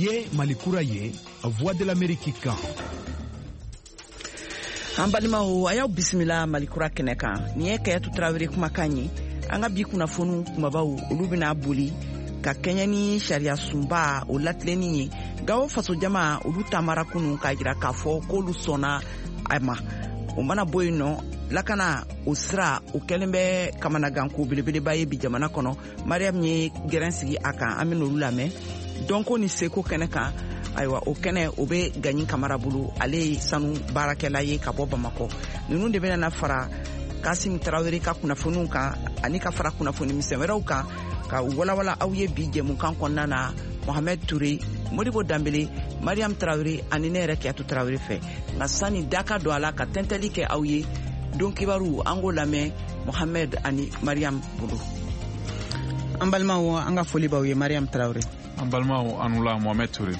ye Malikura ye Voix de l'Amérique kan. An balimaw a y'aw bisimila Malikura kɛnɛ kan. Ni ye Kayatu Tarawele kumakan ye. An ka bi kunnafoniw kumabaw olu bɛna boli ka kɛɲɛ ni sariya sunba o latilenni ye. Gawo faso jama olu tamara kunu k'a jira k'a fɔ k'olu sɔnna a ma. O mana bɔ yen nɔ lakana o sira o kɛlen bɛ kamanaganko belebeleba ye bi jamana kɔnɔ. Mariam ye gɛrɛn sigi a kan an bɛna olu lamɛn. Dɔnko ni seko kɛnɛ kan ayiwa o kɛnɛ o bɛ Gagny Camara bolo ale ye sanu baarakɛla ye ka bɔ Bamakɔ. Ninnu de bɛna fara Kassim Tarawele ka kunnafoniw kan ani ka fara kunnafoni misɛn wɛrɛw kan ka walawala aw ye bi jɛmukan kɔnɔna na Mohamed Touré, Modibo Dambele, Mariam Tarawele ani ne yɛrɛ Kayatu Tarawele fɛ. Nka sani da ka don a la ka tɛntɛli kɛ aw ye don kibaru an k'o lamɛn Mohamed ani Mariam bolo. An balimaw an ka foli b'aw ye Mariam Tarawele. An balimaw an la Mohamed Touré.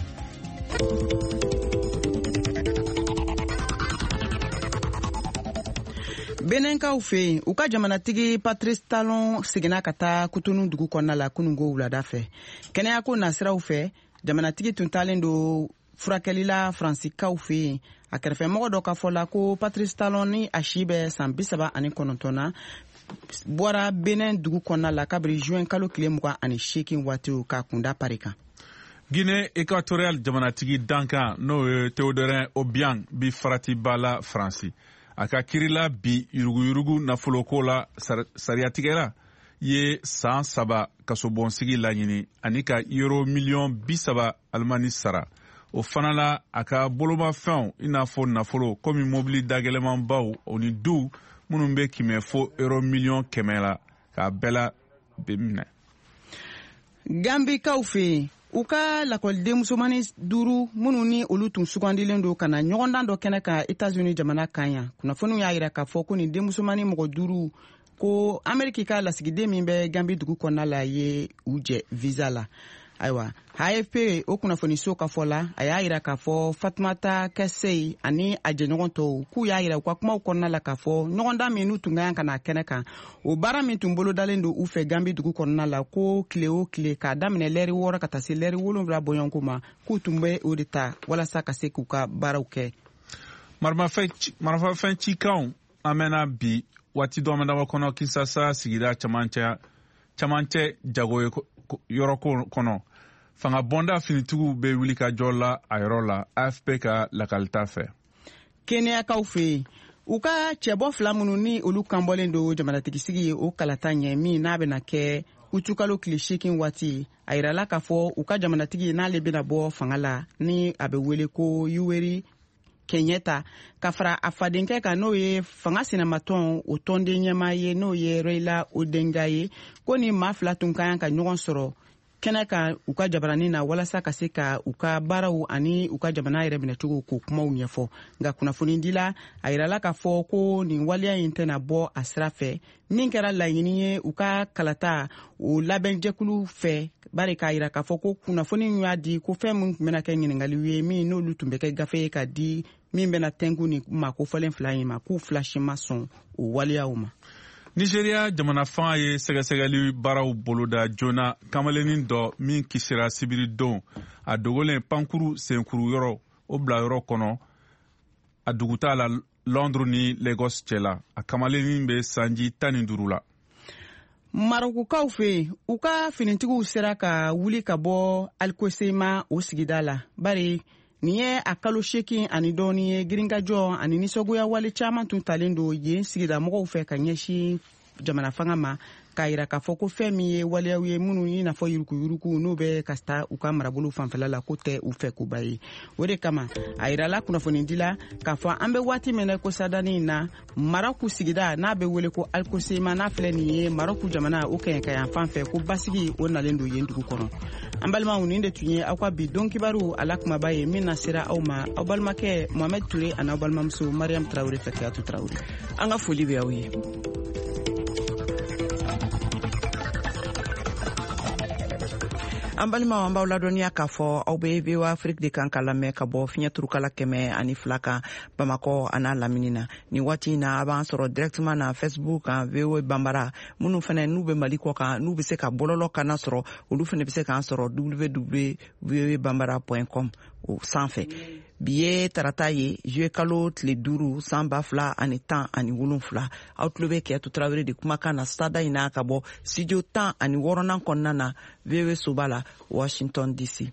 Benenkaw fɛ yen u ka jamanatigi Patrice Talon seginna ka taa Cotonou dugu kɔnɔna la kunungo wulada fɛ. Kɛnɛyako nasiraw fɛ jamanatigi tun talen don furakɛlila Fransikaw fɛ yen. A kɛrɛfɛmɔgɔ dɔ ka fɔ la ko Patrice Talon ni a si bɛ san 39 na bɔra Benin dugu kɔnɔna la kabiri juin kalo tile 28 waati ka kunda pari kan. Guinée équatoriale jamanatigi Dankan n'o ye Théodorin Obiang bi farati bala Fransi. A ka kirila bi yuruguyurugu nafoloko la sariyatigɛla ye san 3 kasobɔnsigi laɲini ani ka euro miliyɔn 30 Alimani sara. O fana la a ka bolomafɛnw i n'a fɔ nafolo komi mobili dagɛlɛmanbaw o ni du minnu bɛ kɛmɛ fo euro miliyɔn 100 la k'a bɛɛ la bɛ minɛ. Gambikaw fɛ yen u ka lakɔliden musomani 5 minnu ni olu tun sugandilen don ka na ɲɔgɔndan dɔ kɛnɛ kan États-Unis jamana kan yan. Kunnafoniw y'a jira k'a fɔ ko nin denmusomani mɔgɔ 5 ko Amérique ka lasigiden min bɛ Gambi dugu kɔnɔna la ye u jɛ visa la. Ayiwa AFP o kunnafoniso ka fɔ la a y'a jira k'a fɔ Fatumata Kɛsɛyi ani a jɛɲɔgɔn tɔw k'u y'a jira u ka kumaw kɔnɔna la k'a fɔ ɲɔgɔndan min n'u tun ka kan ka na kɛnɛ kan o baara min tun bolodalen don u fɛ Gambi dugu kɔnɔna la ko tile o tile k'a daminɛ lɛri 6 ka taa se lɛri 7 bɔɲɔgɔnko ma k'u tun bɛ o de ta walasa ka se k'u ka baaraw kɛ. Marafafɛn cikanw an mɛnna bi waati dɔ dama kɔnɔ Kinshasa sigida camancɛ jago yɔrɔ kɔnɔ. Fanga bonda finitigiw bɛ wuli ka jɔ la a yɔrɔ la AFP ka lakalita fɛ. Keneyakaw fɛ yen u ka cɛbɔ 2 minnu ni olu kanbɔlen don jamanatigisi ye o kalata ɲɛ min n'a bɛna kɛ utukalo tile 8 waati a yirala k'a fɔ u ka jamanatigi n'ale bɛna bɔ fanga la ni a bɛ wele ko Yoweri Kenyatta ka fara a fadenkɛ kan n'o ye fanga sinamatɔn o tɔnden ɲɛmaa ye n'o ye Raila Odinga ye ko ni maa 2 tun ka kan ka ɲɔgɔn sɔrɔ kɛnɛ kan u ka jabaranin na walasa ka se ka u ka baaraw ani u ka jamana yɛrɛ minɛcogo k'o kumaw ɲɛfɔ. Nka kunnafoni dila a yirala k'a fɔ ko nin waleya in tɛna bɔ a sira fɛ min kɛra laɲini ye u ka kalata o labɛnjɛkulu fɛ bari k'a yira k'a fɔ ko kunnafoni y'a di ko fɛn min tun bɛna kɛ ɲininkaliw ye min n'olu tun bɛ kɛ gafe ye ka di min bɛna tɛnku ni makofɔlen 2 in ma k'u 2 si ma sɔn o waleyaw ma. Nigeria jamana fanga ye sɛgɛsɛgɛli baaraw boloda joona kamalenin dɔ min kisira sibiri don a dogolen pankuru senkuru yɔrɔ o bila yɔrɔ kɔnɔ a duguta la Londres ni Lagos cɛla a kamalenin bɛ sanji 15 la. Marokukaw fɛ u ka finitigiw sera ka wuli ka bɔ Alikosema o sigida la bari nin ye a kalo 8 ani dɔɔni ye girinkajɔ ani nisɔgoya wale caman tun talen don yen sigida mɔgɔw fɛ ka ɲɛsin jamana fanga ma k'a yira k'a fɔ ko fɛn min ye waleyaw ye minnu i n'a fɔ yurukuyuruku n'u bɛ ka taa u ka marabolo fanfɛla la ko tɛ u fɛ koba ye. O de kama a yirala kunnafoni dila k'a fɔ an bɛ waati min na ko sadani in na Maroku sigida n'a bɛ wele ko Alikosema n'a filɛ nin ye Maroku jamana o kɛɲɛ ka yan fan fɛ ko basigi o nalen don yen dugu kɔnɔ. An balimaw nin de tun ye aw ka bi don kibaru ala kumaba ye min na sera aw ma aw balimakɛ Mohamed Touré ani aw balimamuso Mariam Tarawele fɛ Kayatu Tarawele. An ka foli bɛ aw ye. an balima an b'aw ladɔnniya k'a fɔ aw be VOA Afrique de kan ka lamɛn ka bɔ fiɲɛ turukala 102 kan Bamakɔ a n'a lamini na ni waati na a b'an sɔrɔ directement na Facebook kan VOA Bambara minnu fana n'u be Mali kɔ kan n'u be se ka bɔlɔlɔ kana sɔrɔ olu fana be se k'an sɔrɔ www.voabambara.com o sanfɛ bi ye tarata ye juillet kalo tile 5 san 2017 aw tulo be Kɛyatu Tarawele de kumakan na stada in na ka bɔ studio 16nan kɔnɔna na VOA Soba la Washington DC.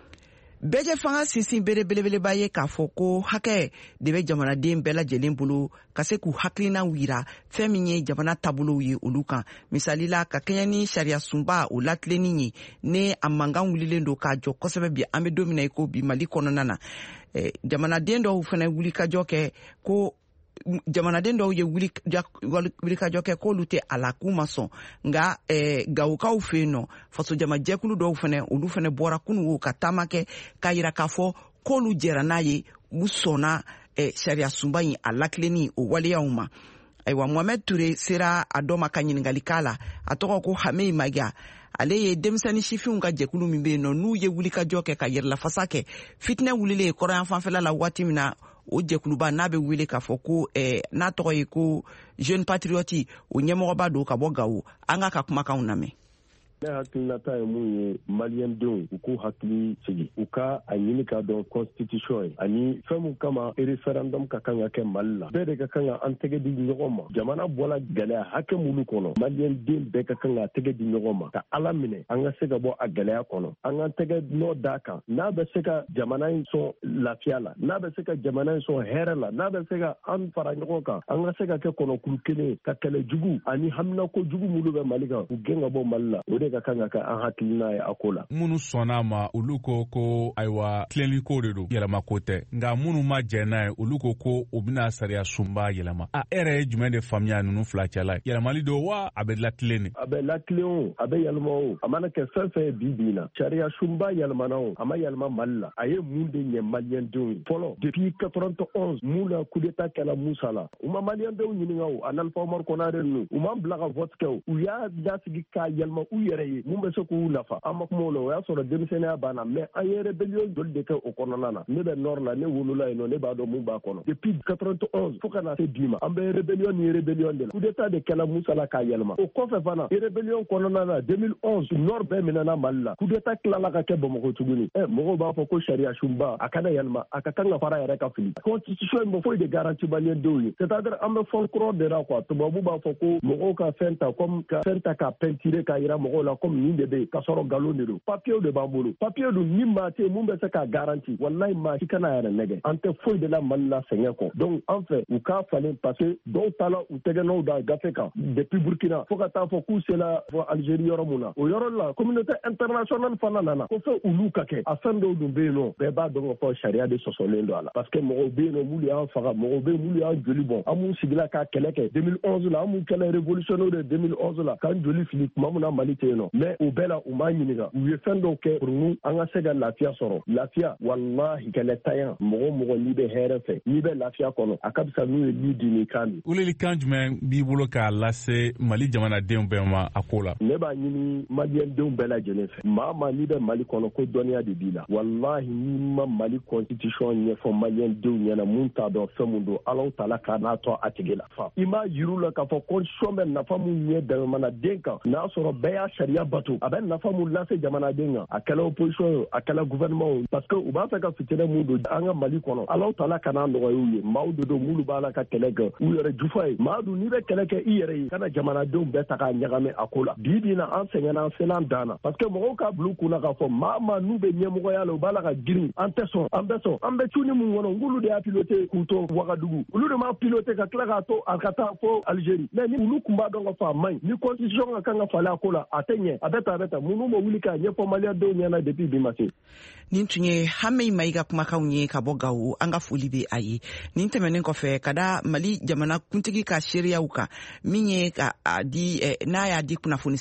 Bɛjɛ fanga sinsin belebeleba ye k'a fɔ ko hakɛ de bɛ jamanaden bɛɛ lajɛlen bolo ka se k'u hakilina wira fɛn min ye jamana taabolow ye olu kan. Misali la ka kɛɲɛ ni sariya sunba o latilenni ye ne a mankan wulilen don k'a jɔ kosɛbɛ bi an bɛ don min na i ko bi Mali kɔnɔna na. Jamanaden dɔw fana wulikajɔ kɛ ko jamanaden dɔw ye wulikajɔ kɛ k'olu tɛ a la k'u ma sɔn nka gawukaw fɛ yen nɔ faso jamajɛkulu dɔw fana olu fana bɔra kunungo ka taama kɛ k'a yira k'a fɔ k'olu jɛra n'a ye u sɔnna sariya sunba in a latilenni o waleyaw ma. Ayiwa Mohamed Ture sera a dɔ ma ka ɲininkali k'a la a tɔgɔ ko Hame Magia ale ye denmisɛnnin sifinw ka jɛkulu min bɛ yen nɔ n'u ye wulikajɔ kɛ ka yɛrɛlafasa kɛ fitinɛ wulilen kɔrɔyan fanfɛla la waati min na o jɛkuluba n'a bɛ wele k'a fɔ ko n'a tɔgɔ ye ko Jeune Patriote o ɲɛmɔgɔba don ka bɔ Gawo an ka kumakanw lamɛn. Ne hakilinata ye mun ye maliyɛndenw u k'u hakili sigi u ka a ɲini ka dɔn constitution ye ani fɛn min kama référendum ka kan ka kɛ Mali la bɛɛ de ka kan ka an tɛgɛ di ɲɔgɔn ma jamana bɔla gɛlɛya hakɛ minnu kɔnɔ maliyɛnden bɛɛ ka kan ka tɛgɛ di ɲɔgɔn ma ka Ala minɛ an ka se ka bɔ a gɛlɛya kɔnɔ an ka tɛgɛ nɔ d'a kan n'a bɛ se ka jamana in sɔn lafiya la n'a bɛ se ka jamana in sɔn hɛrɛ la n'a bɛ se ka an fara ɲɔgɔn kan an ka se ka kɛ kɔnɔkuru kelen ka kɛlɛ jugu ani haminako jugu minnu bɛ Mali kan u gɛn ka bɔ Mali la o de ka kan ka an hakilina ye a ko la. Minnu sɔnna ma olu ko ayiwa tilenliko de don yɛlɛma ko tɛ nka minnu ma jɛ n'a ye olu ko u bɛna sariya sunba yɛlɛma a yɛrɛ ye jumɛn de faamuya ninnu fila cɛla yɛlɛmali don wa a bɛ latilen a bɛ latilen o a bɛ yɛlɛma o a mana kɛ fɛn fɛn ye bi na sariya sunba yɛlɛmana o a ma yɛlɛma Mali la a ye mun de ɲɛ maliyɛndenw ye fɔlɔ depuis 91 mun na coup d'état kɛla Musa la u ma maliyɛndenw ɲininka o ani Alpha Umaru Konare ninnu u m'an bila ka vote kɛ o u y'a dasigi k'a yɛlɛma u yɛrɛ ye mun bɛ se k'u nafa an ma kuma o la o y'a sɔrɔ denmisɛnniya banna mais an ye rébellion joli de kɛ o kɔnɔna na ne bɛ nord la ne wolola yen nɔ ne b'a dɔn mun b'a kɔnɔ depuis 91 fo ka na se bi ma an bɛ rébellion ni rébellion de la coup d'état de kɛla Musa la k'a yɛlɛma o kɔfɛ fana rébellion kɔnɔna na 2011 nord bɛɛ minɛna Mali la coup d'état tilala ka kɛ Bamakɔ tuguni mɔgɔw b'a fɔ ko sariya sunba a kana yɛlɛma a ka kan ka fara yɛrɛ ka fili constitution bɛ foyi de garanti maliyɛndenw ye c'est-à-dire an bɛ folklore de la quoi tubabu b'a fɔ ko mɔgɔw ka fɛn ta comme ka fɛn ta ka peinture ka yira mɔgɔw la comme nin de bɛ ka sɔrɔ galon de don papier de b'an bolo papier dun ni maa tɛ mun bɛ se ka garanti wallahi maa si kana yɛrɛ nɛgɛ an tɛ foyi de la Mali la sɛgɛn kɔ donc an fɛ u k'a falen parce que dɔw taala u tɛgɛnɔw da gafe kan depuis Burkina fo ka taa fɔ k'u sela fɔ Algérie yɔrɔ mun na o yɔrɔ la communauté internationale fana nana ko fɛ olu ka kɛ a fɛn dɔw dun bɛ yen nɔ bɛɛ b'a dɔn ka fɔ sariya de sɔsɔlen don a la parce que mɔgɔw bɛ yen nɔ m'ulu y'an faga mɔgɔw bɛ yen m'ulu y'an joli bɔn an m'u sigila ka kɛlɛ kɛ 2011 la an m'u kɛlɛ révolutionnaire de 2011 la k'an joli fili tuma min na Mali tɛ yen nɔ mais o bɛɛ la u m'a ɲininka u ye fɛn dɔw kɛ pour nous an ka se ka lafiya sɔrɔ lafiya wallahi kɛlɛtanya mɔgɔ n'i bɛ hɛrɛ fɛ n'i bɛ lafiya kɔnɔ a ka bisa n'u ye ni dini kan min welelikan jumɛn b'i bolo k'a lase Mali jamanadenw bɛɛ ma a ko la ne b'a ɲini maliyɛndenw bɛɛ lajɛlen fɛ maa n'i bɛ Mali kɔnɔ ko dɔnniya de b'i la wallahi n'i ma Mali constitution ɲɛfɔ maliyɛndenw ɲɛna mun t'a dɔn fɛn mun don Alahu Taala ka n'a tɔ a tigi la fa i m'a yiru la k'a fɔ constitution bɛ nafa mun ɲɛ jamanaden kan n'a sɔrɔ bɛɛ y'a sariya bato a bɛ nafa mun lase jamanaden kan a kɛla opposition ye a kɛla gouvernement ye parce que u b'a fɛ ka fitinɛ mun don an ka Mali kɔnɔ Alahu Taala kana nɔgɔya u ye maaw de don minnu b'a la ka kɛlɛ kɛ u yɛrɛ jufa ye maa dun n'i bɛ kɛlɛ kɛ i yɛrɛ ye kana jamanadenw bɛɛ ta k'a ɲagami a ko la bi na an sɛgɛnna an sen'an dan na parce que mɔgɔw k'a bila u kunna k'a fɔ maa n'u bɛ ɲɛmɔgɔya la u b'a la ka girin an tɛ sɔn an bɛ cuni mun kɔnɔ ngulu de y'a piloté k'u to Wagadugu olu de m'a piloté ka tila k'a to a ka taa fo Algérie mais ni olu tun b'a dɔn ka fɔ a man ɲi ni constitution ka kan ka falen a ko la a tɛ ɲɛ a bɛ ta minnu ma wuli k'a ɲɛfɔ maliyɛndenw ɲɛna depuis bi ma se nin tun ye Hame Mayiga kumakanw ye ka bɔ Gawo an ka foli bɛ a ye nin tɛmɛnen kɔfɛ ka da Mali jamana kuntigi ka seereyaw kan min ye ka di n'a y'a di kunnafoni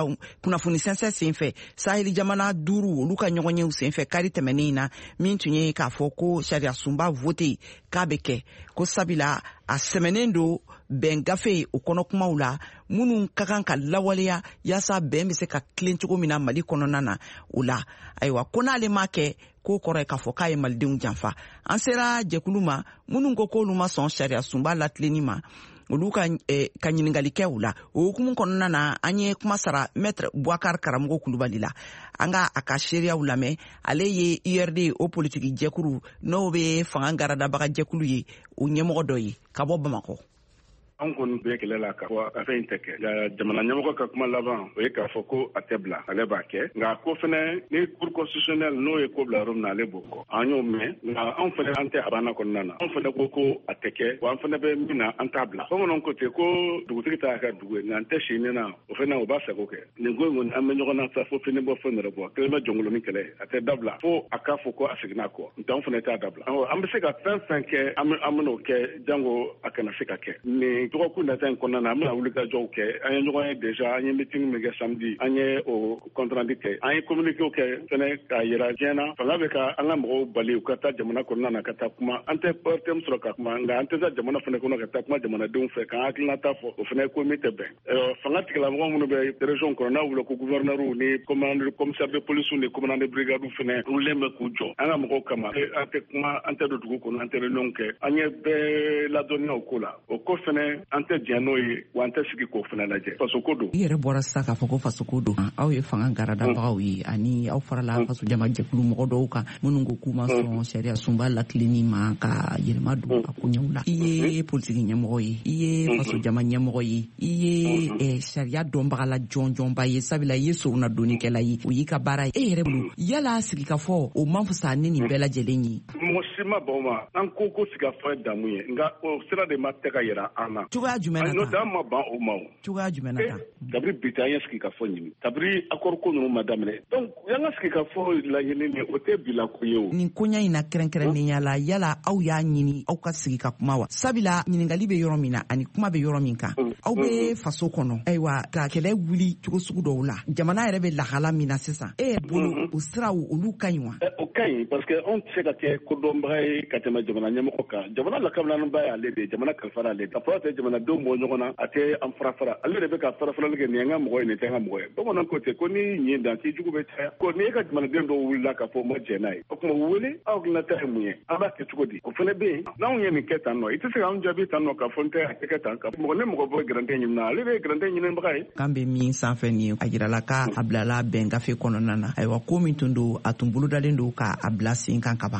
sɛnsɛn senfɛ Saheli jamana 5 olu ka ɲɔgɔnyew senfɛ kari tɛmɛnen na min tun ye k'a fɔ ko sariya sunba vote k'a bɛ kɛ ko sabila a sɛmɛnen do bɛn gafe o kɔnɔ kumaw la minnu ka kan ka lawaleya yaasa bɛn bɛ se ka tilen cogo min na Mali kɔnɔna na o la. Ayiwa ko n'ale ma kɛ k'o kɔrɔ ye k'a fɔ k'a ye malidenw janfa. An sera jɛkulu ma minnu ko k'olu ma sɔn sariya sunba latilenni ma olu ka ɲiningali kɛ u la. O hukumu kɔnɔna na an ye kuma sara Maître Boubacar Karamɔgɔ Kulubali la. An ka a ka seereyaw lamɛn. Ale ye URD o politiki jɛkulu n'o bɛ fanga garadabaga jɛkulu ye o ɲɛmɔgɔ dɔ ye ka bɔ Bamakɔ. An kɔni bɛ kɛlɛ la ka fɔ affaire in tɛ kɛ. Jamana ɲɛmɔgɔ ka kuma laban o ye k'a fɔ ko a tɛ bila ale b'a kɛ nka ko fɛnɛ ni cour constitutionnelle n'o ye ko bila yɔrɔ min na ale b'o kɔ. An y'o mɛn nka anw fɛnɛ an tɛ a banna kɔnɔna na. Anw fɛnɛ ko a tɛ kɛ wa an fɛnɛ bɛ min na an t'a bila. Bamananw ko ten ko dugutigi t'a ka dugu ye nka an tɛ si nin na o fɛnɛ o b'a sago kɛ. Nin ko in kɔni an bɛ ɲɔgɔn na sa fo fini bɔ fo nɛrɛ bɔ. Kelen bɛ jɔnkolon ni kɛlɛ a tɛ dabila fo a k'a fɔ ko a seginna kɔ. Nka anw fɛnɛ t'a dabila. An bɛ se ka fɛn fɛn kɛ an bɛn'o kɛ jango a kana se ka kɛ. Nin dɔgɔkun nata in kɔnɔna na an bɛna wulikajɔw kɛ an ye ɲɔgɔn ye déjà an ye meeting min kɛ samedi an ye o compte rendu kɛ an ye communiquéw kɛ fɛnɛ k'a yira diɲɛ na fanga bɛ ka an ka mɔgɔw bali u ka taa jamana kɔnɔna na ka taa kuma an tɛ terme sɔrɔ ka kuma nka an tɛ taa jamana fɛnɛ kɔnɔ ka taa kuma jamanadenw fɛ k'an hakilinata fɔ o fɛnɛ ko min tɛ bɛn fanga tigilamɔgɔ minnu bɛ région kɔnɔ n'a wuli ko gouverneur ni commissaire de police ni commandant de brigade fɛnɛ wulilen bɛ k'u jɔ an ka mɔgɔw kama an tɛ kuma an tɛ don dugu kɔnɔ an tɛ réunion kɛ an ye bɛɛ ladɔnniya o ko la o ko fɛnɛ an tɛ diɲɛ n'o ye wa an tɛ sigi k'o fɛnɛ lajɛ faso ko don. I yɛrɛ bɔra sisan k'a fɔ ko faso ko don aw ye fanga garadabagaw ye ani aw farala faso jama jɛkulu mɔgɔ dɔw kan minnu ko k'u ma sɔn sariya sunba latilenni ma ka yɛlɛma don a koɲɛw la. I ye politiki ɲɛmɔgɔ ye i ye faso jama ɲɛmɔgɔ ye i ye sariya dɔnbaga la jɔnjɔnba ye sabula i ye sorona donnikɛla ye o y'i ka baara ye e yɛrɛ bolo yala sigi ka fɔ o man fisa ni nin bɛɛ lajɛlen ye. Mɔgɔ si ma ban o ma an ko sigi ka fɔ ye damu ye nka o sira de ma tɛ ka yira an na. Cogoya jumɛn na ta? N'o ma ban o ma o. Cogoya jumɛn na ta? Kabiri bi ta an ye sigi ka fɔ ɲini kabiri accord ko ninnu ma daminɛ donc y'an ka sigi ka fɔ laɲini ni o tɛ bila ko ye o. Nin koɲa in na kɛrɛnkɛrɛnnenya la yala aw y'a ɲini aw ka sigi ka kuma wa sabula ɲininkali bɛ yɔrɔ min na ani kuma bɛ yɔrɔ min kan aw bɛ faso kɔnɔ ayiwa ka kɛlɛ wuli cogo sugu dɔw la jamana yɛrɛ bɛ lahala min na sisan e yɛrɛ bolo o siraw olu ka ɲi wa. O ka ɲi parce que anw tɛ se ka kɛ kodɔnbaga ye ka tɛmɛ jamana ɲɛmɔgɔ kan jamana lakabilaninba ye ale de jamana kalifara ale ka fɔlɔ tɛ jamanadenw bɔ ɲɔgɔn na a tɛ an fara ale de bɛ ka farafarali kɛ nin ye n ka mɔgɔ ye nin tɛ n ka mɔgɔ ye bamanan ko ten ko ni ɲin dan k'i jugu bɛ caya ko ni e ka jamanaden dɔw wulila k'a fɔ ma jɛn n'a ye o tuma wele aw hakilinata ye mun ye an b'a kɛ cogo di o fana bɛ yen n'anw ye nin kɛ tan nɔ i tɛ se k'anw jaabi tan nɔ k'a fɔ n tɛ a tɛ kɛ tan ka mɔgɔ ne mɔgɔ bɔ garantie ɲini na ale de ye garantie ɲinibaga ye. Kan bɛ min sanfɛ nin ye a jirala k'a bilala bɛn gafe kɔnɔna na ayiwa ko min tun don a tun bolodalen don k'a bila sen kan ka ban.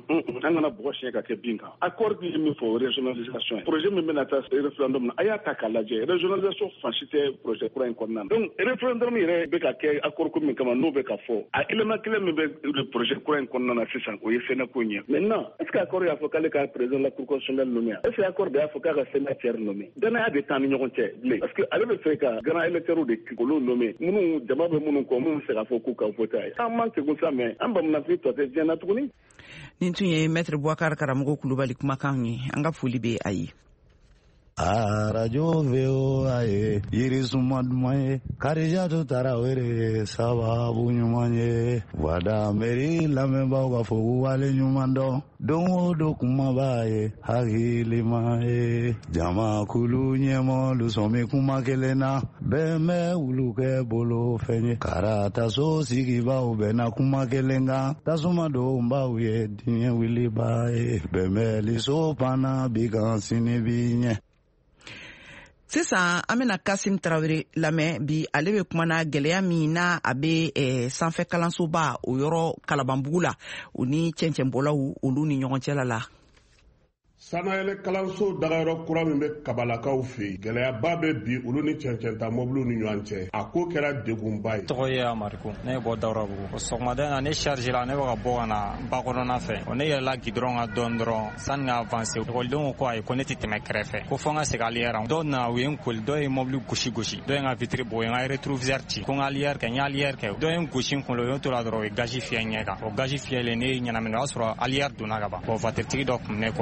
An kana bɔgɔ siɲɛ ka kɛ bin kan accord bi min fɔ régionalisation projet min bɛna taa référendum na a y'a ta k'a lajɛ régionalisation fansi tɛ projet kura in kɔnɔna na donc référendum yɛrɛ bɛ ka kɛ accord ko min kama n'o bɛ ka fɔ a élément kelen min bɛ projet kura in kɔnɔna na sisan o ye Sénat ko ɲɛ maintenant est ce que accord y'a fɔ k'ale ka président la cour constitutionnelle nommé est ce que accord de y'a fɔ k'a ka sénateur nommé danaya de t'an ni ɲɔgɔn cɛ bilen parce que ale bɛ fɛ ka grand électeurs de olu nommé minnu jama bɛ minnu kɔ minnu bɛ se k'a fɔ k'u ka voté a ye an man segun sa mais an bamananfin tɔ tɛ diɲɛ na tuguni. Nin tun ye Maître Boubacar Karamɔgɔ Kulubali kumakan ye an ka foli bɛ a ye. arajo VOA ye yirisuma duman ye Karijatu Tarawele sababu ɲuman ye wada meri lamɛnbaaw ka fɔ k'u wale ɲuman dɔn don o don kumaba ye hakilima ye jamakulu ɲɛmɔlu sɔmi kuma kelen na bɛɛ bɛ wulu kɛ bolo fɛn ye karataso sigibaw bɛnna kuma kelen kan tasuma donbaw ye diɲɛ wiliba ye bɛnbɛliso panna bi kan sini bi ɲɛ. Sisan an bɛna Kasim Tarawele lamɛn bi ale bɛ kuma na gɛlɛya min na a bɛ sanfɛ kalansoba o yɔrɔ Kalabanbugu la o ni cɛncɛnbɔlaw olu ni ɲɔgɔn cɛla la. Sanayɛlɛ kalanso dagayɔrɔ kura min bɛ kabalakaw fɛ yen gɛlɛyaba bɛ bi olu ni cɛncɛnta mobiliw ni ɲɔgɔn cɛ a ko kɛra degunba ye. Tɔgɔ ye Amariku ne bɛ bɔ Daurabugu o sɔgɔmada in na ne charge la ne bɛ ka bɔ ka na ba kɔnɔna fɛ ne yɛlɛla gidɔrɔn kan dɔɔni dɔrɔn sani ka avancer ekɔlidenw ko ayi ko ne tɛ tɛmɛ kɛrɛfɛ ko fɔ n ka segin arrière dɔw nana u ye n koli dɔw ye mobili gosi dɔw ye n ka vitre bɔ u ye n ka rétroviseur ci ko n ka arrière kɛ n ye arrière kɛ dɔw ye n gosi n kunkolo u ye to la dɔrɔn u ye gaz fiyɛ n ɲɛ kan o gaz fiyɛlen ne ɲɛnamina o y'a sɔrɔ arrière donna ka ban bon voiture tigi dɔ kun bɛ ne kɔfɛ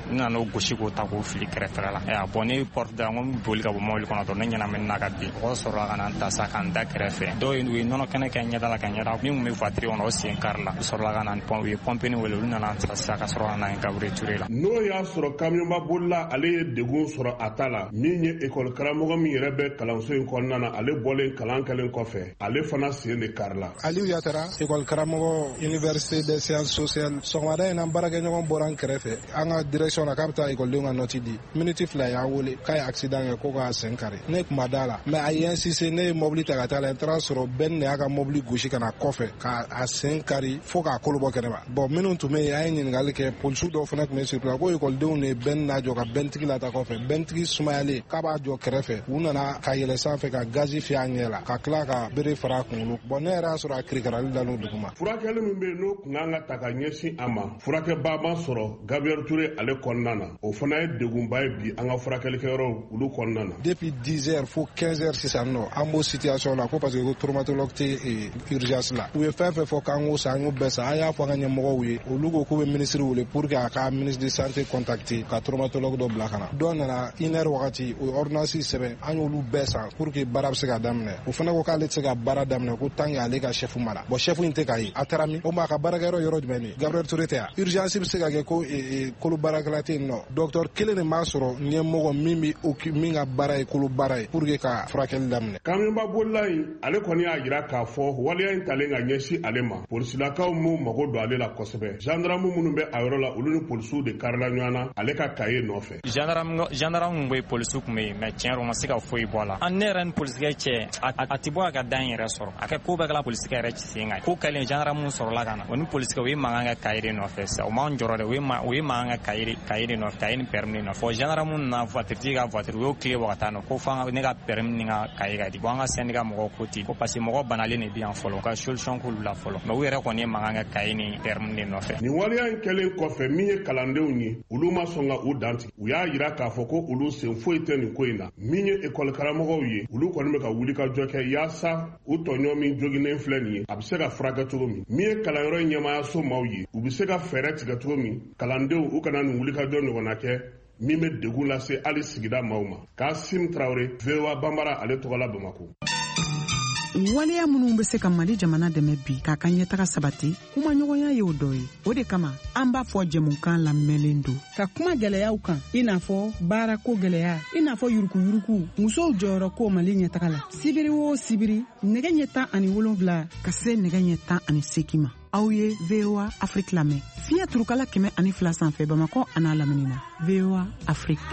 na no gosi ko ta ko fili kɛrɛfɛ la bon ne porte da ngom boli ka bɔ mobile kɔnɔ to ne ɲana men na ka bi o sɔrɔ ka na ta sa kan da kɛrɛfɛ do in we nono kɛnɛ kɛ ɲɛda la ka ɲɛda min me voiture on o sen karla sɔrɔ la ka na pompe ni wele na ta sa ka sɔrɔ na Gabriel Touré la n'o y'a sɔrɔ camion ba bolila ale ye degun sɔrɔ a ta la min ye école karamɔgɔ min yɛrɛ bɛ kalanso in kɔnɔna na ale bɔlen kalan kɛlen kɔfɛ ale fana sen de karila Aliou Yatara école karamɔgɔ université des sciences sociales sɔgɔmada in na baarakɛɲɔgɔn bɔra an kɛrɛfɛ an ka direction na k'a bɛ taa écoledenw ka note di minute fila y'a wele k'a ye accident kɛ ko k'a sen kari ne kun ma da la mais a ye insisté ne ye mobili ta ka taa la n taara sɔrɔ Ben de y'a ka mobili gosi ka na kɔfɛ k'a sen kari fo k'a kolo bɔ kɛnɛma bon minnu tun bɛ yen an ye ɲininkali kɛ polisiw dɔw fana tun bɛ sur place ko écoledenw de Ben najɔ ka bɛntigi lata kɔfɛ bɛntigi sumayalen k'a b'a jɔ kɛrɛfɛ u nana ka yɛlɛ sanfɛ ka gazi fiyɛ a ɲɛ la ka tila ka bere fara a kunkolo bon ne yɛrɛ y'a sɔrɔ a kirikarali dalu dugu ma furakɛli min bɛ yen n'o kun kan ka ta ka ɲɛsin a ma furakɛba ma sɔrɔ Gabriel Touré ale kɔnɔna na o fana ye degunba ye bi an ka furakɛlikɛyɔrɔw olu kɔnɔna na depuis 10 heures fo 15 heures sisan nɔ an b'o situation la ko parce que ko traumatologue tɛ urgence la u ye fɛn fɛn fɔ k'an k'o san an y'o bɛɛ san an y'a fɔ an ka ɲɛmɔgɔw ye olu ko k'u bɛ ministre wele pour que a ka ministre de santé contacter ka traumatologue dɔ bila ka na dɔw nana 1 heure wagati o ordonnance sɛbɛn an y'olu bɛɛ san pour que baara bɛ se ka daminɛ o fana ko k'ale tɛ se ka baara daminɛ ko tant que ale ka chef mara bon chef in tɛ k'a ye a taara min o ma a ka baarakɛyɔrɔ yɔrɔ jumɛn de Gabriel Touré tɛ yan urgence bɛ se ka kɛ ko kolo baarakɛla tɛ yen nɔ docteur kelen de b'a sɔrɔ ɲɛmɔgɔ min ka baara ye kolo baara ye pour que ka furakɛli daminɛ kamiyonba bolila in ale kɔni y'a jira k'a fɔ waleya in talen ka ɲɛsin ale ma polisilakaw m'u mago don ale la kosɛbɛ gendarme minnu bɛ a yɔrɔ la olu ni polisiw de karila ɲɔgɔn na ale ka cahier nɔfɛ gendarme bɛ polisiw kun bɛ yen mais tiɲɛ yɛrɛ ma se ka foyi bɔ a la ne yɛrɛ ni polisikɛ cɛ a tɛ bɔ a ka dan yɛrɛ sɔrɔ a kɛ ko bɛɛ kɛla polisikɛ yɛrɛ ci sen kan ko kɛlen gendarme sɔrɔla ka na o ni polisikɛ o ye mankan kɛ cahier de nɔfɛ sisan o m'an jɔrɔ dɛ o ye mankan kɛ cahier de nɔfɛ cahier ni permis de nɔfɛ gendarme nana voiture ka voiture u y'o tile bɔ ka taa nɔ ko fɔ ne ka permis ni ka cahier ka di bon an ka syndicat mɔgɔw ko ten ko parce que mɔgɔ banalen de bɛ yan fɔlɔ ka solution k'olu la fɔlɔ mais u yɛrɛ kɔni ye mankan kɛ cahier ni permis de nɔfɛ nin waleya in kɛlen kɔfɛ min ye kalandenw ye olu ma sɔn ka u dantigi u y'a jira k'a fɔ ko olu sen foyi tɛ nin ko in na min ye école karamɔgɔw ye olu kɔni bɛ ka wuli ka jɔ kɛ yaasa u tɔɲɔ min joginen filɛ nin ye a bɛ se ka furakɛ cogo min ye kalanyɔrɔ in ɲɛmaayaso maaw ye u bɛ se ka fɛɛrɛ tigɛ cogo min kalandenw u kana nin wuli ka jɔ ɲɔgɔnna kɛ min bɛ degun lase hali sigida maaw ma Kasim Traoré VOA Bambara ale tɔgɔ la Bamako. waleya minnu bɛ se ka Mali jamana dɛmɛ bi k'a ka ɲɛtaga sabati kumaɲɔgɔnya ye o dɔ ye o de kama an b'a fɔ jɛmukan lamɛnlen don ka kuma gɛlɛyaw kan i n'a fɔ baarako gɛlɛya i n'a fɔ yuruguyurugu musow jɔyɔrɔ ko Mali ɲɛtaga la sibiri o sibiri nɛgɛ ɲɛ 17 ka se nɛgɛ ɲɛ 18 ma aw ye VOA Afrique lamɛn fiɲɛ turukala 102 sanfɛ Bamakɔ a n'a lamini na VOA Afrique.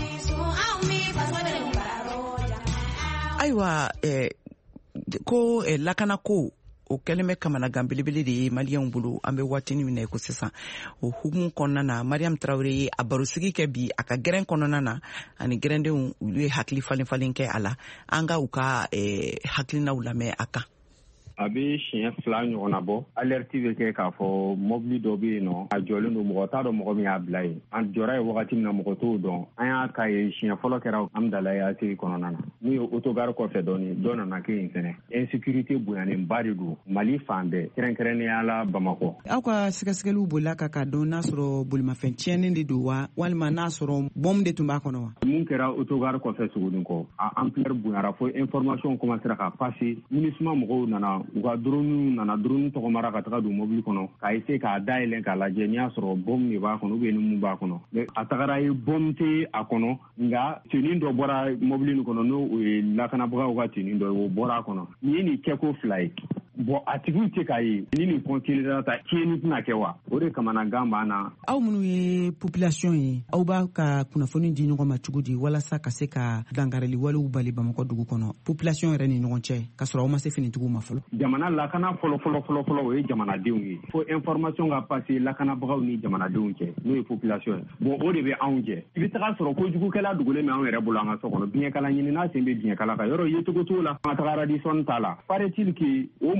ayiwa ko lakana ko o kɛlen bɛ kamanagan belebele de ye maliyɛnw bolo an bɛ waatini min na ko sisan o hukumu kɔnɔna na Mariam Traoré ye a barosigi kɛ bi a ka gɛrɛn kɔnɔna na ani gɛrɛndenw olu ye hakili falen kɛ a la an ka u ka hakilinaw lamɛn a kan. A bɛ siɲɛ 2 ɲɔgɔnna bɔ alerte bɛ kɛ k'a fɔ mobili dɔ bɛ yen nɔ a jɔlen don mɔgɔ t'a dɔn mɔgɔ min y'a bila yen an jɔra ye wagati min na mɔgɔ t'o dɔn an y'a k'a ye siɲɛ fɔlɔ kɛra Amdala Yasiri kɔnɔna na n'u ye autogare kɔfɛ dɔ nana kɛ yen fɛnɛ insécurité bonyanenba de don Mali fan bɛɛ kɛrɛnkɛrɛnnenya la Bamakɔ. Aw ka sɛgɛsɛgɛliw bolila ka dɔn n'a sɔrɔ bolimafɛn tiɲɛnen de don wa walima n'a sɔrɔ bɔm de tun b'a kɔnɔ wa. Mun kɛra autogare kɔfɛ sugunin kɔ a ampleur bonyara fo information commencera ka passer MINUSMA mɔgɔw nana u ka drone tɔgɔmara ka taga don mobili kɔnɔ k'a essayer k'a dayɛlɛn k'a lajɛ n'i y'a sɔrɔ bɔm de b'a kɔnɔ ou bien ni mun b'a kɔnɔ a tagara ye bɔm tɛ a kɔnɔ nka tenue dɔ bɔra mobili nin kɔnɔ n'o ye lakanabagaw ka tenue dɔ ye o bɔra a kɔnɔ nin ye nin kɛko 2 ye bon a tigiw tɛ k'a ye ni nin continuera ta tiɲɛni tɛna kɛ wa o de kamanagan b'an na. Aw minnu ye population ye aw b'a ka kunnafoni di ɲɔgɔn ma cogo di walasa ka se ka dangarili walew bali Bamakɔ dugu kɔnɔ population yɛrɛ ni ɲɔgɔn cɛ ka sɔrɔ aw ma se finitigiw ma fɔlɔ. Jamana lakana fɔlɔ o ye jamanadenw ye fo information ka passer lakanabagaw ni jamanadenw cɛ n'o ye population ye bon o de bɛ anw jɛ i bɛ taga sɔrɔ kojugukɛla dogolen bɛ anw yɛrɛ bolo an ka so kɔnɔ biɲɛkala ɲini n'a sen bɛ biɲɛkala kan yɔrɔ ye cogo t'o la an ka taga radisson t'a la paraît-il que o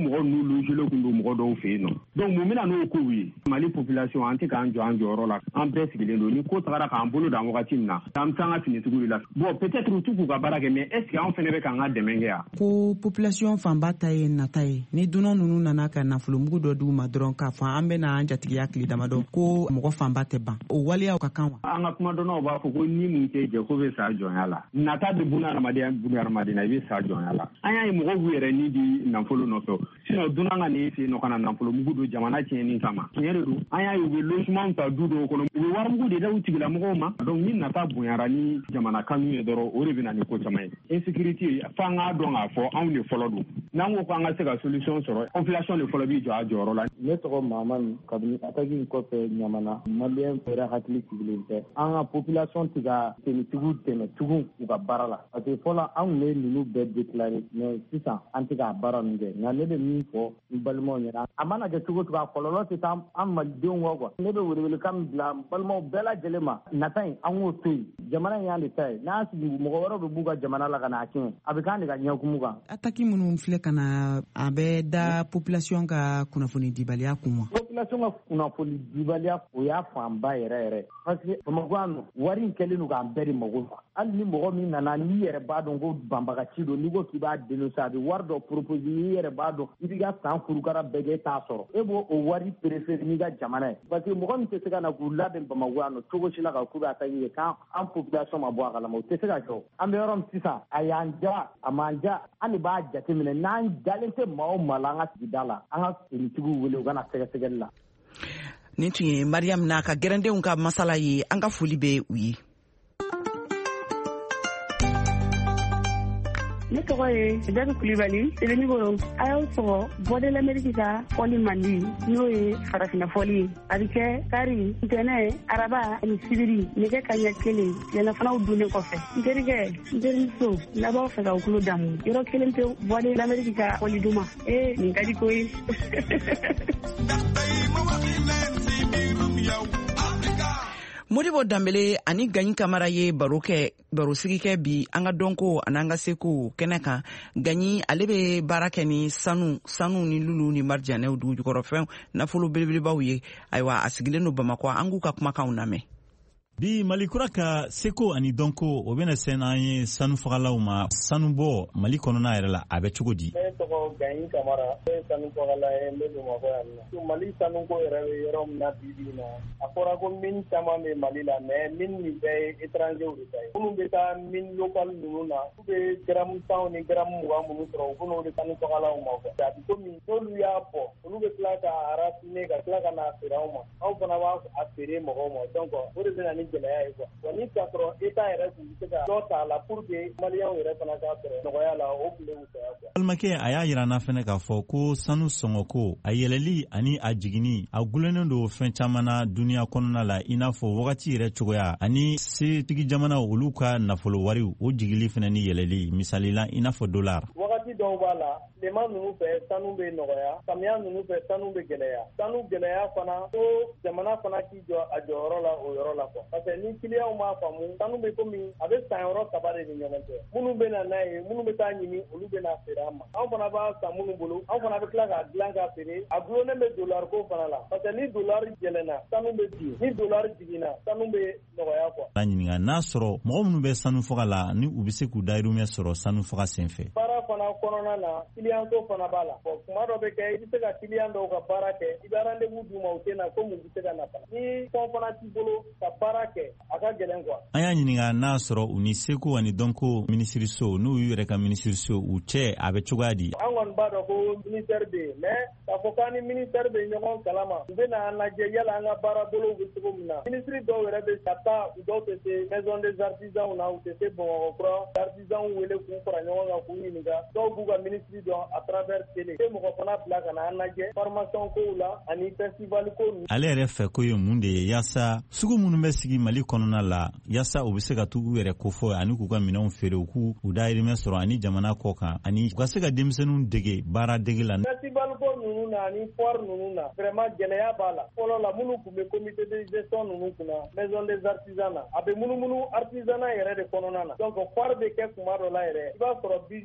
mɔgɔ ninnu logele kun don mɔgɔ dɔw fɛ yen nɔ donc mun bɛna n'o kow ye Mali population an tɛ k'an jɔ an jɔyɔrɔ la an bɛɛ sigilen don ni ko tagara k'an bolo dan wagati min na an bɛ taa an ka finitigiw de la bon peut-être u t'u k'u ka baara kɛ mais est ce que an fɛnɛ bɛ k'an ka dɛmɛ kɛ yan ko population fanba ta ye nata ye ni dunan ninnu nana ka nafolomugu dɔ d'u ma dɔrɔn k'a fɔ an bɛna an jatigiya tile damadɔ ko mɔgɔ fanba tɛ ban o waleyaw ka kan wa an ka kumadɔnnaw b'a fɔ ko ni mun tɛ jɛ ko bɛ sa jɔnya la nata bɛ bunahadamaden na i bɛ sa jɔnya la an y'a ye mɔgɔw b'u yɛrɛ ni di nafolo nɔfɛ sinon dunan ka nin fɛ yen nɔ ka na nafolomugu don jamana tiɲɛni kama tiɲɛ de don an y'a ye u bɛ logement ta du dɔw kɔnɔ u bɛ warimugu de da u tigilamɔgɔw ma donc ni nata bonyara ni jamana kanu ye dɔrɔn o de bɛ na ni ko caman ye insécurité f'an k'a dɔn k'a fɔ anw de fɔlɔ don n'an ko k'an ka se ka solution sɔrɔ population de fɔlɔ b'i jɔ a jɔyɔrɔ la. Ne tɔgɔ Mamani kabini attaque in kɔfɛ Ɲamana maliyɛn bɛɛ hakili sigilen tɛ an ka population tɛ ka tenitigiw dɛmɛ tugun u ka baara la parce que fɔlɔ an tun bɛ ninnu bɛɛ déclarer mais sisan an tɛ k'a baara ninnu kɛ nka ne bɛ min fɔ n balimaw ɲɛna a mana kɛ cogo o cogo a kɔlɔlɔ tɛ taa an malidenw kɔ quoi ne bɛ welewelekan min bila n balimaw bɛɛ lajɛlen ma nata in an k'o to yen jamana in y'an de ta ye n'an sigi mɔgɔ wɛrɛw bɛ b'u ka jamana la ka n'a tiɲɛ a bɛ k'an de ka ɲɛkumu kan. attaque minnu filɛ ka na a bɛ da population ka kunnafoni dibaliya kun wa. population ka kunnafoni dibaliya o y'a fanba yɛrɛ parce que Bamakɔ yan nɔ wari in kɛlen don k'an bɛɛ de mago sa hali ni mɔgɔ min nana n'i yɛrɛ b'a dɔn ko banbagaci don n'i ko k'i b'a dénoncer a bɛ wari dɔ proposer i yɛrɛ b'a dɔn i b'i ka san furukara bɛɛ kɛ e t'a sɔrɔ e b'o o wari préférer n'i ka jamana ye parce que mɔgɔ min tɛ se ka na k'u labɛn Bamakɔ yan nɔ cogo si la ka k'u bɛ attaque kɛ k'an population ma bɔ a kalama o tɛ se ka kɛ o an bɛ yɔrɔ min sisan a y'an ja a m'an ja an de b'a jateminɛ n'an jalen tɛ maa o maa la an ka sigida la an ka finitigiw wele u ka na sɛgɛsɛgɛli la. nin tun ye Mariam n'a ka gɛrɛndenw ka masala ye an ka foli bɛ u ye. Ne tɔgɔ ye Jadu Kulibali Sebenikoro a y'aw sɔgɔ Voix de l'Amérique ka fɔli mandi n'o ye farafina fɔli ye a bɛ kɛ kari ntɛnɛ araba ani sibiri nɛgɛ kaɲɛ 1 tilelafanaw dunnen kɔfɛ n terikɛ n terimuso n'a b'aw fɛ ka u tulo damu yɔrɔ kelen pe Voix de l'Amérique ka fɔli duman nin ka di ko ye. Modibo Dambele ani Gagny Camara ye barosigi kɛ bi an ka dɔnko ani an ka seko kɛnɛ kan. Gagny ale bɛ baara kɛ ni sanu ni lulu ni marjanɛw dugu jukɔrɔfɛnw nafolo belebelebaw ye ayiwa a sigilen don Bamakɔ an k'u ka kumakanw lamɛn. Bi Malikura ka seko ani dɔnko o bɛna sɛn an ye sanu fagalaw ma sanu bɔ Mali kɔnɔna yɛrɛ la a bɛ cogo di? Ne tɔgɔ Gagny Camara ne ye sanu fagala ye n bɛ Bamakɔ yan nɔ. Mali sanuko yɛrɛ bɛ yɔrɔ min na bi bi in na a fɔra ko mine caman bɛ Mali la mais mine nin bɛɛ ye étranger de ta ye. Minnu bɛ taa mine local ninnu na u bɛ gramme 10 ni gramme 20 minnu sɔrɔ u b'o de sanu fagalaw ma quoi. A bɛ komi n'olu y'a bɔ olu bɛ tila ka rafiner ka tila ka n'a feere anw ma anw fana b'a feere mɔgɔw ma donc o de bɛ na ni gɛlɛya ye quoi. Wa ni ka sɔrɔ État yɛrɛ tun bɛ se ka dɔ ta a la pour que maliyɛnw yɛrɛ fana k'a sɔrɔ nɔgɔya la o tun bɛ wusaya quoi. Balimakɛ a y'a yira n na fɛnɛ k'a fɔ ko sanu sɔngɔko a yɛlɛli ani a jiginni a gulennen don fɛn caman na duniya kɔnɔna la i n'a fɔ wagati yɛrɛ cogoya ani setigi jamana olu ka nafolo wariw o jigili fɛnɛ ni yɛlɛli misali la i n'a fɔ dollar. Wagati dɔw b'a la tilema ninnu fɛ sanu bɛ nɔgɔya samiya ninnu fɛ sanu bɛ gɛlɛya sanu gɛlɛya fana ko jamana fana k'i jɔ a jɔyɔrɔ la o yɔrɔ la quoi parce que ni client m'a faamu sanu bɛ komi a bɛ san yɔrɔ 3 de ni ɲɔgɔn cɛ minnu bɛ na n'a ye minnu bɛ taa ɲini olu bɛ na feere an ma anw fana b'a san minnu bolo anw fana bɛ tila k'a dilan k'a feere a gulonnen bɛ dollar ko fana la parce que ni dollar yɛlɛnna sanu bɛ jigin ni dollar jiginna sanu bɛ nɔgɔya quoi. A ɲininka n'a sɔrɔ mɔgɔ minnu bɛ sanu faga la ni u bɛ se k'u dayirimɛ sɔrɔ sanu faga senfɛ. Baara fana kɔnɔna na client ko fana b'a la bon kuma dɔ bɛ kɛ i bɛ se ka client dɔw ka baara kɛ i bɛ rendez-vous d'u ma u tɛ na ko mun bɛ se ka na fana ni fɛn fana t'i bolo ka baara kɛ a ka gɛlɛn quoi. An y'a ɲininka n'a sɔrɔ u ni seko ani dɔnko minisiriso n'u y'u yɛrɛ ka minisiriso u cɛ a bɛ cogoya di. An kɔni b'a dɔn ko ministère bɛ yen mais k'a fɔ k'an ni ministère bɛ ɲɔgɔn kalama u bɛ na lajɛ yala an ka baara bolow bɛ cogo min na ministre dɔw yɛrɛ bɛ ka taa u dɔw tɛ se maison des artisans na u tɛ se Bamakɔkura artisans wele k'u fara ɲɔgɔn kan k'u ɲininka dɔw b'u ka ministre dɔn à travers télé e mɔgɔ fana bila ka na an lajɛ formation kow la ani festival ko. Ale yɛrɛ fɛ ko ye mun de ye yaasa sugu minnu bɛ sigi Mali kɔnɔna la yaasa u bɛ se ka t'u yɛrɛ kofɔ ani k'u ka minɛnw feere u k'u dayirimɛ sɔrɔ ani jamana kɔ kan ani u ka se ka denmisɛnninw dege baara dege la. Festival ko ninnu na ani foire ninnu na vraiment gɛlɛya b'a la fɔlɔ la minnu tun bɛ comité de gestion ninnu kunna maison des artisans na a bɛ munumunu artisanat yɛrɛ de kɔnɔna na donc foire bɛ kɛ kuma dɔ la yɛrɛ i b'a sɔrɔ bijoutier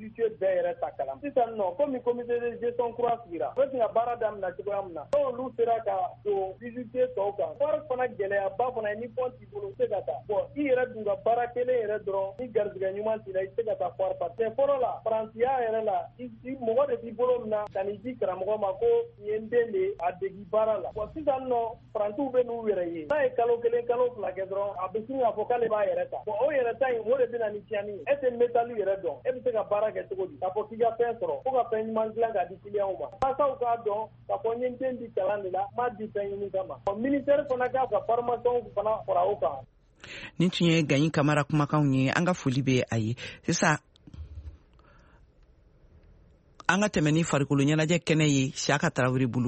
bɛɛ yɛrɛ ta kalan sisan nɔ komi comité de gestion kura sigira o bɛ sin ka baara daminɛ cogoya min na n'olu sera ka don visite tɔw kan wari fana gɛlɛyaba fana ye ni fɔn t'i bolo i se ka taa bon i yɛrɛ dun ka baara kelen yɛrɛ dɔrɔn ni garizigɛ ɲuman t'i la i se ka taa foire parce que fɔlɔ la faransiya yɛrɛ la mɔgɔ de b'i bolo min na ka n'i di karamɔgɔ ma ko nin ye n den de a degi baara la bon sisan nɔ faransiw bɛ n'u yɛrɛ ye n'a ye kalo kelen kalo fila kɛ dɔrɔn a bɛ sin k'a fɔ k'ale b'a yɛrɛ ta bon o yɛrɛ ta in o de bɛ na ni tiɲɛni ye e tɛ métal yɛrɛ dɔn e bɛ se ka baara kɛ cogo di k'a fɔ k'i ka fɛn sɔrɔ fo ka fɛn ɲuman dilan k'a di clientw ma mansaw k'a dɔn k'a fɔ n ye n den di kalan de la n m'a di fɛn ɲini kama bon ministère fana k'a ka formation fana fara o kan. Nin tun ye Gaɲi Kamara kumakanw ye an ka foli bɛ a ye sisan an ka tɛmɛ ni farikolo ɲɛnajɛ kɛnɛ ye Siyaka Tarawele bolo.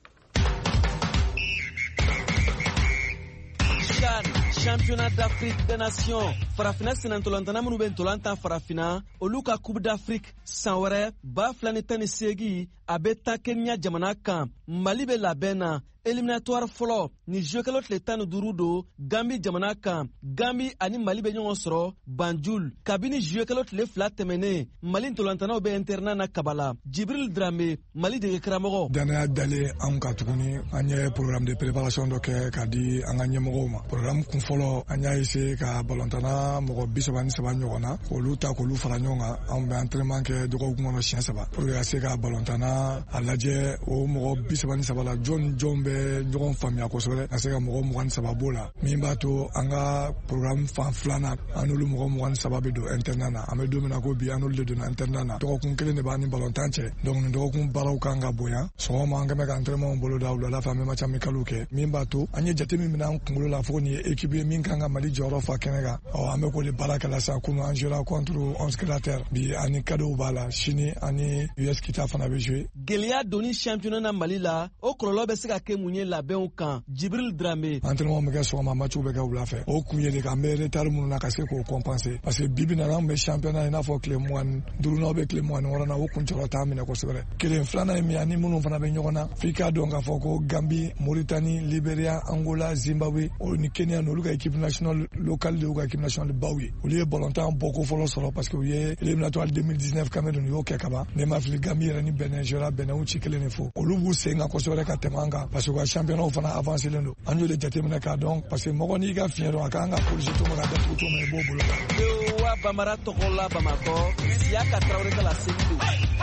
Championnat d'Afrique des Nations farafina sinantolantana minnu bɛ ntolantan farafina olu ka Coupe d'Afrique san wɛrɛ 2018 a bɛ taa Kenya jamana kan Mali bɛ labɛn na éliminatoire fɔlɔ ni jeu kalo tile 15 don Gambi jamana kan Gambi ani Mali bɛ ɲɔgɔn sɔrɔ Banjul kabini jeu kalo tile 2 tɛmɛnen Mali ntolantanaw bɛ internat na Kabala Jibril Dramé Mali dege karamɔgɔ danaya dalen an ka tuguni an ye programme de préparation dɔ kɛ ka di an ka ɲɛmɔgɔw ma programme kun fɔlɔ an y'a essayer ka balɔntana mɔgɔ 33 ɲɔgɔn na k'olu ta k'olu fara ɲɔgɔn kan an bɛ entraînement kɛ dɔgɔkun kɔnɔ siɲɛ 3 pour que ka se ka balɔntana a lajɛ o mɔgɔ 33 la jɔn ni jɔn bɛ ɲɔgɔn faamuya kosɛbɛ ka se ka mɔgɔ 23 b'o la min b'a to an ka programme fan filanan an n'olu mɔgɔ 23 bɛ don internat na an bɛ don min na ko bi an n'olu de donna internat na dɔgɔkun kelen de b'an ni balɔntan cɛ donc nin dɔgɔkun baaraw kan ka bonya sɔgɔma an kɛmɛ ka entraînement bolo da wulada fɛ an bɛ match amicaux kɛ min b'a to an ye jate min minɛ an kunkolo la fo nin ye équipe ye min kan ka Mali jɔyɔrɔ fa kɛnɛ kan an bɛ k'o de baara kɛla sa kunu an jouera contre 11 créateurs bi ani cadeau b'a la Chine ani US kita fana bɛ jouer gɛlɛya doni championnat na Mali la o kɔlɔlɔ bɛ se ka kɛ mun ye labɛnw kan Jibril Dramé entraînement bɛ kɛ sɔgɔma matchw bɛ kɛ wula fɛ o kun ye de ka bɛ retard minnu na ka se k'o compenser parce que bibi na an bɛ championnat i n'a fɔ tile 25 n'aw bɛ tile 26 na o kun cɔrɔ t'a minɛ kosɛbɛ kelen filanan ye min ani minnu fana bɛ ɲɔgɔn na f'i k'a dɔn k'a fɔ ko Gambie Mauritanie Libéria Angola Zimbabwe ni Kenya n'olu ka équipe nationale locale de y'u ka équipe nationale baw ye olu ye ballontan bɔko fɔlɔ sɔrɔ parce que u ye éliminatoire 2019 Cameroun y'o kɛ kaban ne ma fili Gambie yɛrɛ ni Benin jouera Benin ci kelen de fo olu b'u sen kan kosɛbɛ ka tɛmɛ an kan parce que u ka championnat fana avancé len don an y'o de jateminɛ k'a dɔn parce que mɔgɔ n'i ka fiɲɛ dɔn a kan ka corriger cogo min ka datugu cogo min i b'o bolo kan. Wa Bamara tɔgɔ la Bamakɔ Siyaka Tarawele ka la Segu.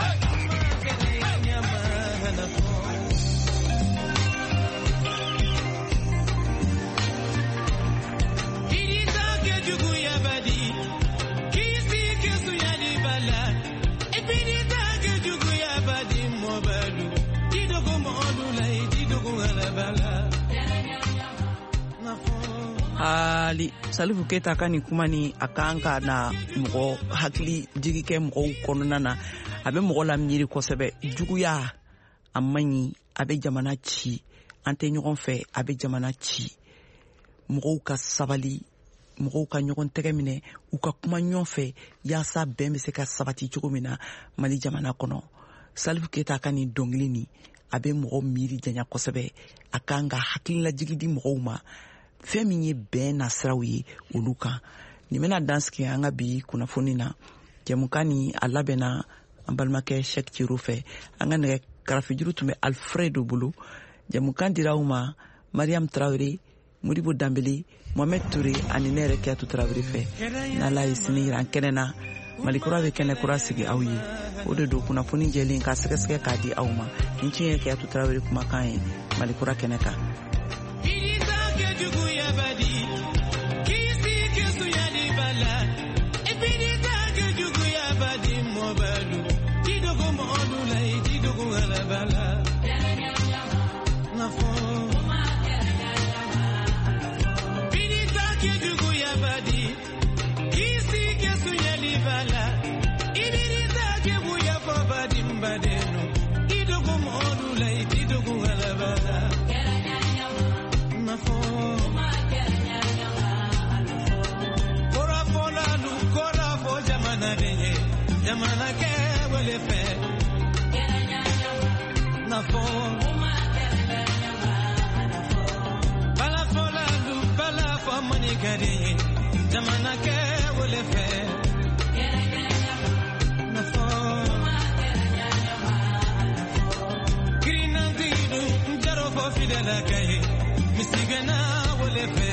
Ali Salifu Keita ka nin kuma ni a kan ka na mɔgɔ hakili jigi kɛ mɔgɔw kɔnɔna na a bɛ mɔgɔ la miiri kosɛbɛ juguya a man ɲi a bɛ jamana ci an tɛ ɲɔgɔn fɛ a bɛ jamana ci mɔgɔw ka sabali mɔgɔw ka ɲɔgɔn tɛgɛ minɛ u ka kuma ɲɔgɔn fɛ yaasa bɛn bɛ se ka sabati cogo min na Mali jamana kɔnɔ Salifu Keita ka nin dɔnkili ni a bɛ mɔgɔ miiri janya kosɛbɛ a kan ka hakililajigi di mɔgɔw ma fɛn min ye bɛn na siraw ye olu kan nin bɛna dansigi an ka bi kunnafoni na jɛmukan ni a labɛnna an balimakɛ Sɛki Ciro fɛ an ka nɛgɛ karafejuru tun bɛ Alfredo bolo jɛmukan dira u ma Mariam Traoré Modibo Dambele Mohamed Touré ani ne yɛrɛ Kiyatu Traoré fɛ n'Ala ye sini yira an kɛnɛ na Mali kura bɛ kɛnɛ kura sigi aw ye o de don kunnafoni jɛlen ka sɛgɛsɛgɛ k'a di aw ma nin tun ye Kiyatu Traoré kumakan ye Mali kura kɛnɛ kan. fidèle à Kaye, Missigana, ou les